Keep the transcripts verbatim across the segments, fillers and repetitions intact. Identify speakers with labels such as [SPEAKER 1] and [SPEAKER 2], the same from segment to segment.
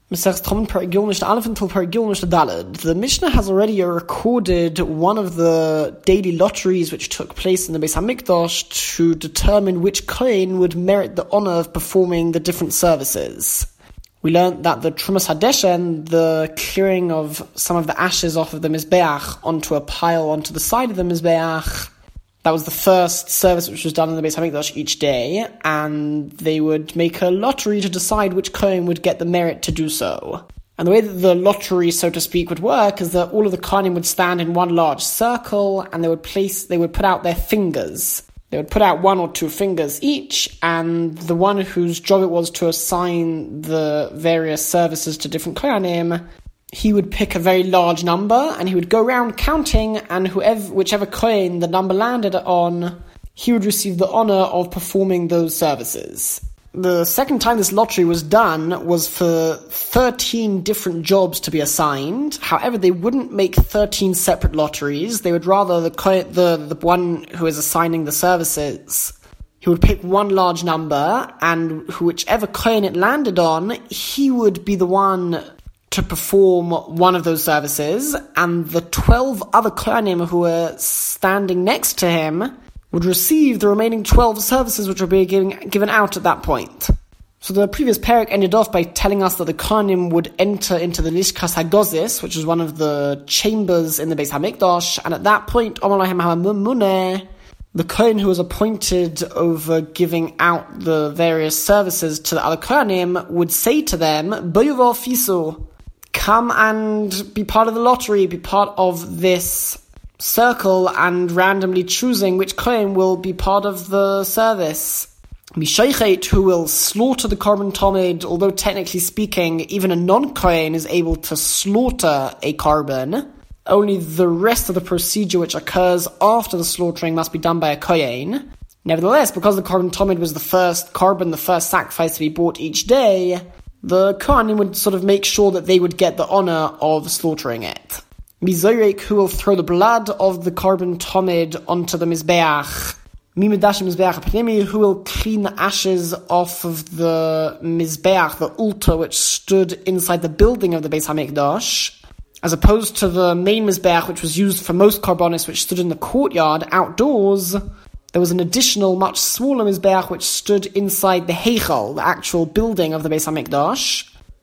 [SPEAKER 1] The Mishnah has already recorded one of the daily lotteries which took place in the Beis Hamikdash to determine which kohen would merit the honor of performing the different services. We learned that the Trumas Hadeshen, the clearing of some of the ashes off of the Mizbeach onto a pile onto the side of the Mizbeach, that was the first service which was done in the Beis Hamikdash each day, and they would make a lottery to decide which kohen would get the merit to do so. And the way that the lottery, so to speak, would work is that all of the kohanim would stand in one large circle, and they would place, they would put out their fingers. They would put out one or two fingers each, and the one whose job it was to assign the various services to different kohanim, he would pick a very large number, and he would go around counting, and whoever, whichever kohen the number landed on, he would receive the honor of performing those services. The second time this lottery was done was for thirteen different jobs to be assigned. However, they wouldn't make thirteen separate lotteries. They would rather, the kohen, the, the one who is assigning the services, he would pick one large number, and whichever kohen it landed on, he would be the one to perform one of those services, and the twelve other kohanim who were standing next to him would receive the remaining twelve services which would be given, given out at that point. So the previous parak ended off by telling us that the kohanim would enter into the Lishkas HaGozis, which is one of the chambers in the Beis HaMikdash, and at that point, Omar Lahem HaMamuneh, the kohen who was appointed over giving out the various services to the other kohanim would say to them, Boyuvo Fisu, come and be part of the lottery, be part of this circle, and randomly choosing which kohen will be part of the service. Mishaichet, who will slaughter the korban tomid, although technically speaking, even a non-kohen is able to slaughter a korban. Only the rest of the procedure which occurs after the slaughtering must be done by a kohen. Nevertheless, because the korban tomid was the first korban, the first sacrifice to be brought each day, the kohanim would sort of make sure that they would get the honor of slaughtering it. Mizoyrek, who will throw the blood of the korban tomid onto the mizbeach. Mimedash mizbeach apnemi, who will clean the ashes off of the mizbeach, the altar which stood inside the building of the Beis Hamikdash, as opposed to the main mizbeach which was used for most korbanos, which stood in the courtyard outdoors. There was an additional, much smaller mizbeach which stood inside the heichal, the actual building of the Beis Hamikdash.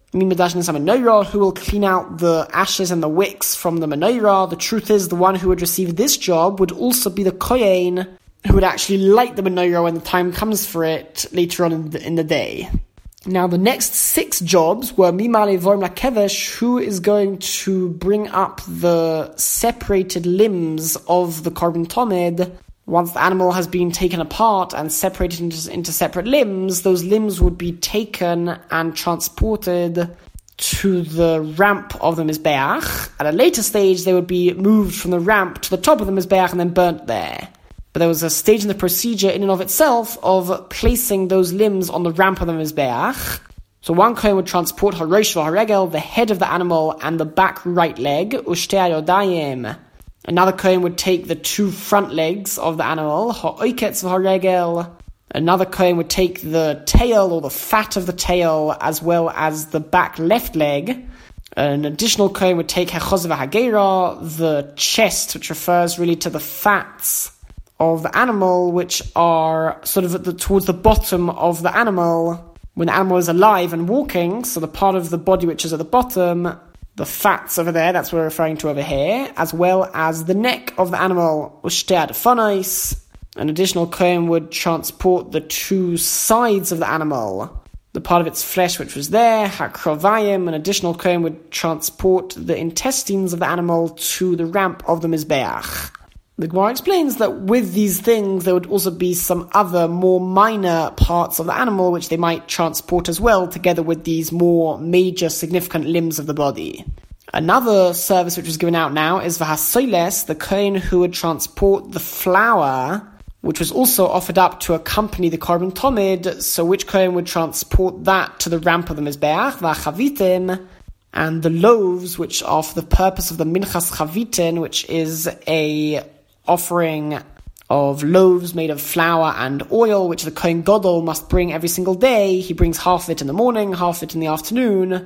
[SPEAKER 1] Who will clean out the ashes and the wicks from the menorah. The truth is, the one who would receive this job would also be the kohen who would actually light the menorah when the time comes for it later on in the, in the day. Now, the next six jobs were Mimale Vorm Lakevesh, who is going to bring up the separated limbs of the korban tomid. Once the animal has been taken apart and separated into, into separate limbs, those limbs would be taken and transported to the ramp of the Mizbeach. At a later stage, they would be moved from the ramp to the top of the Mizbeach and then burnt there. But there was a stage in the procedure in and of itself of placing those limbs on the ramp of the Mizbeach. So one kohen would transport Harosh v'Haregel, the head of the animal, and the back right leg, Ushtei Yodayim. Another kohen would take the two front legs of the animal, ha'oiketz v'haregel. Another kohen would take the tail or the fat of the tail as well as the back left leg. An additional kohen would take ha'choz v'hagera, the chest, which refers really to the fats of the animal, which are sort of at the, towards the bottom of the animal when the animal is alive and walking. So the part of the body which is at the bottom, the fats over there, that's what we're referring to over here, as well as the neck of the animal, Ushtei Adfonais. An additional kohen would transport the two sides of the animal, the part of its flesh which was there, Hakrovayim. An additional kohen would transport the intestines of the animal to the ramp of the Mizbeach. The Gemara explains that with these things, there would also be some other more minor parts of the animal which they might transport as well, together with these more major, significant limbs of the body. Another service which was given out now is Vahasoiles, the kohen who would transport the flour, which was also offered up to accompany the korban tomid. So which kohen would transport that to the ramp of the Mizbeach, Vachavitim, and the loaves, which are for the purpose of the Minchas Chavitin, which is a offering of loaves made of flour and oil, which the Kohen Gadol must bring every single day. He brings half of it in the morning, half of it in the afternoon,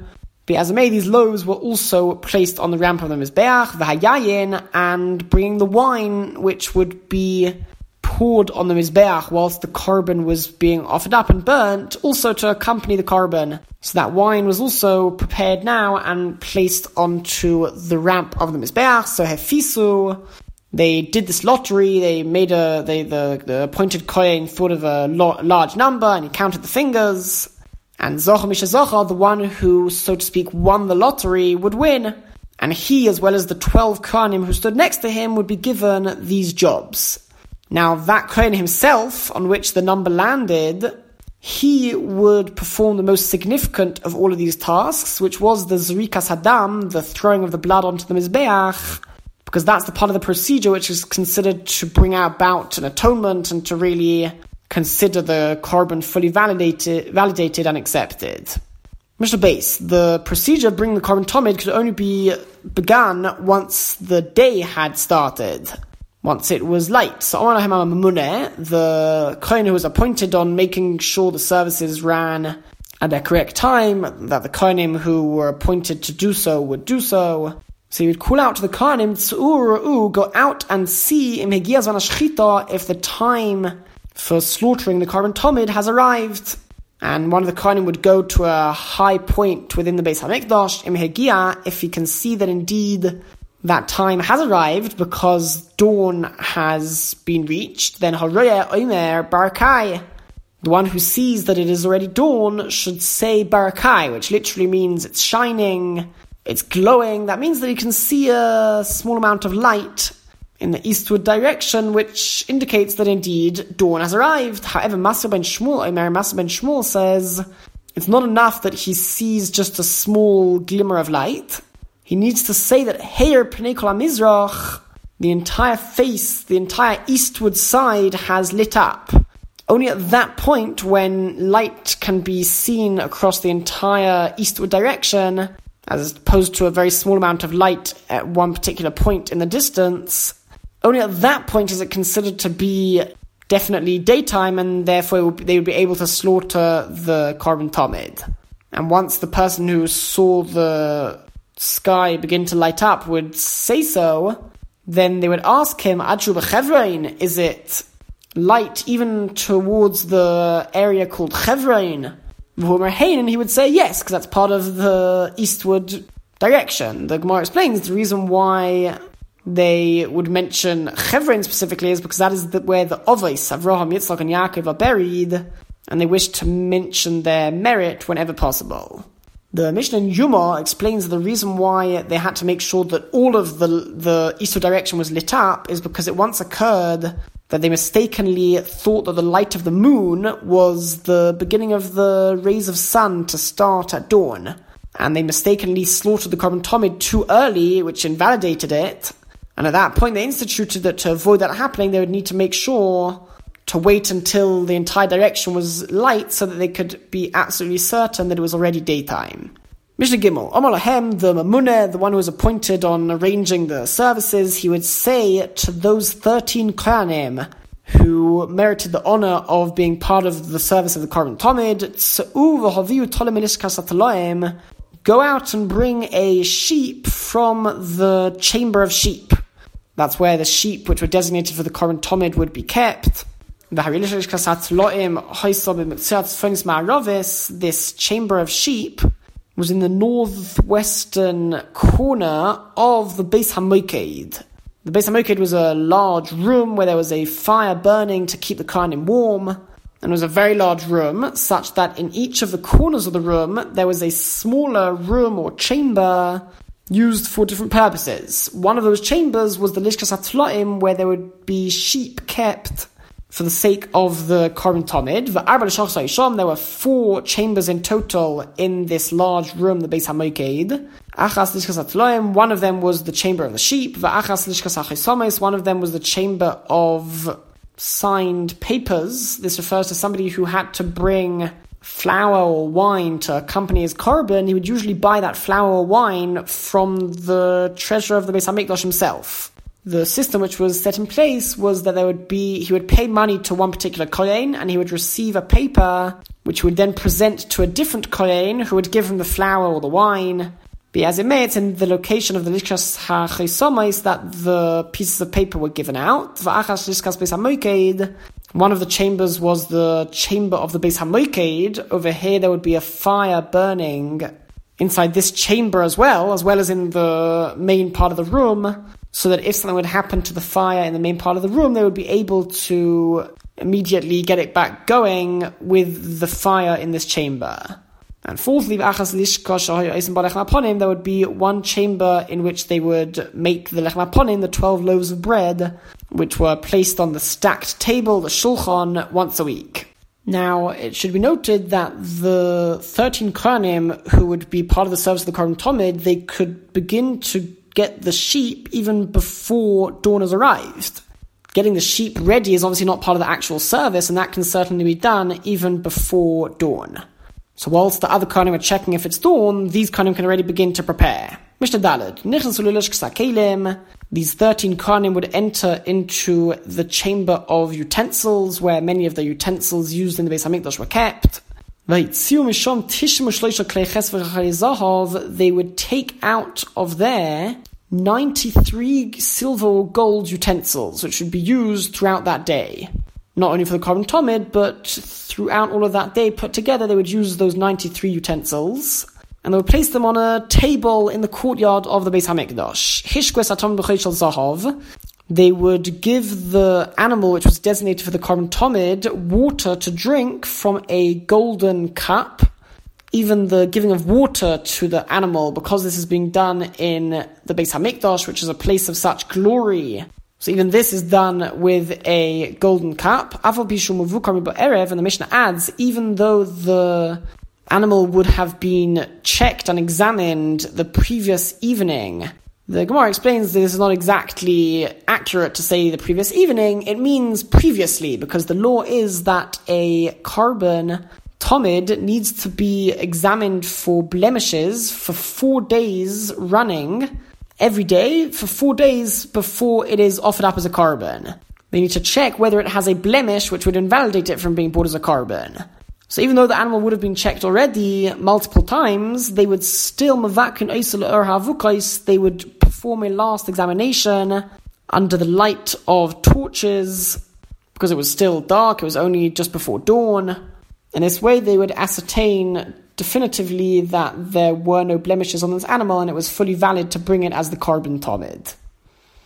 [SPEAKER 1] Be'azamei, these loaves were also placed on the ramp of the Mizbeach, v'hayayin, and bringing the wine, which would be poured on the Mizbeach whilst the korban was being offered up and burnt, also to accompany the korban. So that wine was also prepared now and placed onto the ramp of the Mizbeach. So Hefisu, they did this lottery, they made a, they, the, the appointed kohen thought of a lo- large number and he counted the fingers. And Zocha Misha Zocha, the one who, so to speak, won the lottery, would win. And he, as well as the twelve kohanim who stood next to him, would be given these jobs. Now, that kohen himself, on which the number landed, he would perform the most significant of all of these tasks, which was the Zrikas Hadam, the throwing of the blood onto the Mizbeach, because that's the part of the procedure which is considered to bring about an atonement and to really consider the korban fully validated, validated and accepted. Mishnah Beis, the procedure of bringing the korban tomid could only be begun once the day had started, once it was light. So Amar Lahem Mamuneh, the kohen who was appointed on making sure the services ran at their correct time, that the kohanim who were appointed to do so would do so. So he would call out to the kohanim, Tz'ur, go out and see im Hegia Zman HaShechita, if the time for slaughtering the korban tomid has arrived. And one of the kohanim would go to a high point within the Beis HaMikdash, im Hegia, if he can see that indeed that time has arrived because dawn has been reached, then Haroyeh Omer Barakai, the one who sees that it is already dawn, should say Barakai, which literally means it's shining, it's glowing. That means that he can see a small amount of light in the eastward direction, which indicates that indeed dawn has arrived. However, Masur ben Shmuel, Omer Masur ben Shmuel says it's not enough that he sees just a small glimmer of light. He needs to say that Heir Pnei Kol HaMizrach, the entire face, the entire eastward side has lit up. Only at that point, when light can be seen across the entire eastward direction, as opposed to a very small amount of light at one particular point in the distance, only at that point is it considered to be definitely daytime, and therefore it would be, they would be able to slaughter the korban tomid. And once the person who saw the sky begin to light up would say so, then they would ask him, Adshu b'Chevron, is it light even towards the area called Chevron? And he would say yes, because that's part of the eastward direction. The Gemara explains the reason why they would mention Chevron specifically is because that is the, where the Ovos, Avraham, Yitzchak, and Yaakov are buried, and they wish to mention their merit whenever possible. The Mishnah in Yuma explains the reason why they had to make sure that all of the the eastward direction was lit up is because it once occurred that they mistakenly thought that the light of the moon was the beginning of the rays of sun to start at dawn. And they mistakenly slaughtered the korban tomid too early, which invalidated it. And at that point they instituted that to avoid that happening, they would need to make sure to wait until the entire direction was light so that they could be absolutely certain that it was already daytime. Mishnah Gimel, Amar Lahem, the Mamuneh, the one who was appointed on arranging the services, he would say to those thirteen kohanim who merited the honor of being part of the service of the korban tomid, go out and bring a sheep from the chamber of sheep. That's where the sheep which were designated for the korban tomid would be kept. This chamber of sheep was in the northwestern corner of the Beis HaMoked. The Beis HaMoked was a large room where there was a fire burning to keep the kohanim warm, and it was a very large room, such that in each of the corners of the room there was a smaller room or chamber used for different purposes. One of those chambers was the Lishkas HaTloim, where there would be sheep kept for the sake of the korban tomid. There were four chambers in total in this large room, the Beis HaMoked. Achas Lishkas HaTloim, one of them was the chamber of the sheep. Achas Lishkas HaChisomes, one of them was the chamber of signed papers. This refers to somebody who had to bring flour or wine to accompany his korban. He would usually buy that flour or wine from the treasurer of the Beis HaMikdash himself. The system which was set in place was that there would be, he would pay money to one particular kohen, and he would receive a paper which he would then present to a different kohen who would give him the flour or the wine. Be as it may, it's in the location of the Lishkas HaChesomais that the pieces of paper were given out. One of the chambers was the chamber of the Beis HaMokeid. Over here there would be a fire burning inside this chamber as well, as well as in the main part of the room, so that if something would happen to the fire in the main part of the room, they would be able to immediately get it back going with the fire in this chamber. And fourthly, there would be one chamber in which they would make the lechem haponim, the twelve loaves of bread, which were placed on the stacked table, the shulchan, once a week. Now, it should be noted that the thirteen kohanim who would be part of the service of the Korban Tamid, they could begin to get the sheep even before dawn has arrived. Getting the sheep ready is obviously not part of the actual service, and that can certainly be done even before dawn. So whilst the other kohanim are checking if it's dawn, these kohanim can already begin to prepare. Mishnah Daled. These thirteen kohanim would enter into the chamber of utensils, where many of the utensils used in the Beis HaMikdash were kept. They would take out of there ninety-three silver or gold utensils, which would be used throughout that day. Not only for the Korban Tamid, but throughout all of that day put together, they would use those ninety-three utensils, and they would place them on a table in the courtyard of the Beis HaMikdash. Hishkes atom b'chayshel zahav. They would give the animal which was designated for the Korban Tamid water to drink from a golden cup. Even the giving of water to the animal, because this is being done in the Beis HaMikdash, which is a place of such glory. So even this is done with a golden cup. And the Mishnah adds, even though the animal would have been checked and examined the previous evening, the Gemara explains that this is not exactly accurate to say the previous evening. It means previously, because the law is that a Korban Tamid needs to be examined for blemishes for four days running, every day, for four days before it is offered up as a korban. They need to check whether it has a blemish which would invalidate it from being brought as a korban. So even though the animal would have been checked already multiple times, they would still mavakin oisel ur havukais, they would perform a last examination under the light of torches, because it was still dark, it was only just before dawn. In this way, they would ascertain definitively that there were no blemishes on this animal and it was fully valid to bring it as the Korban Tamid.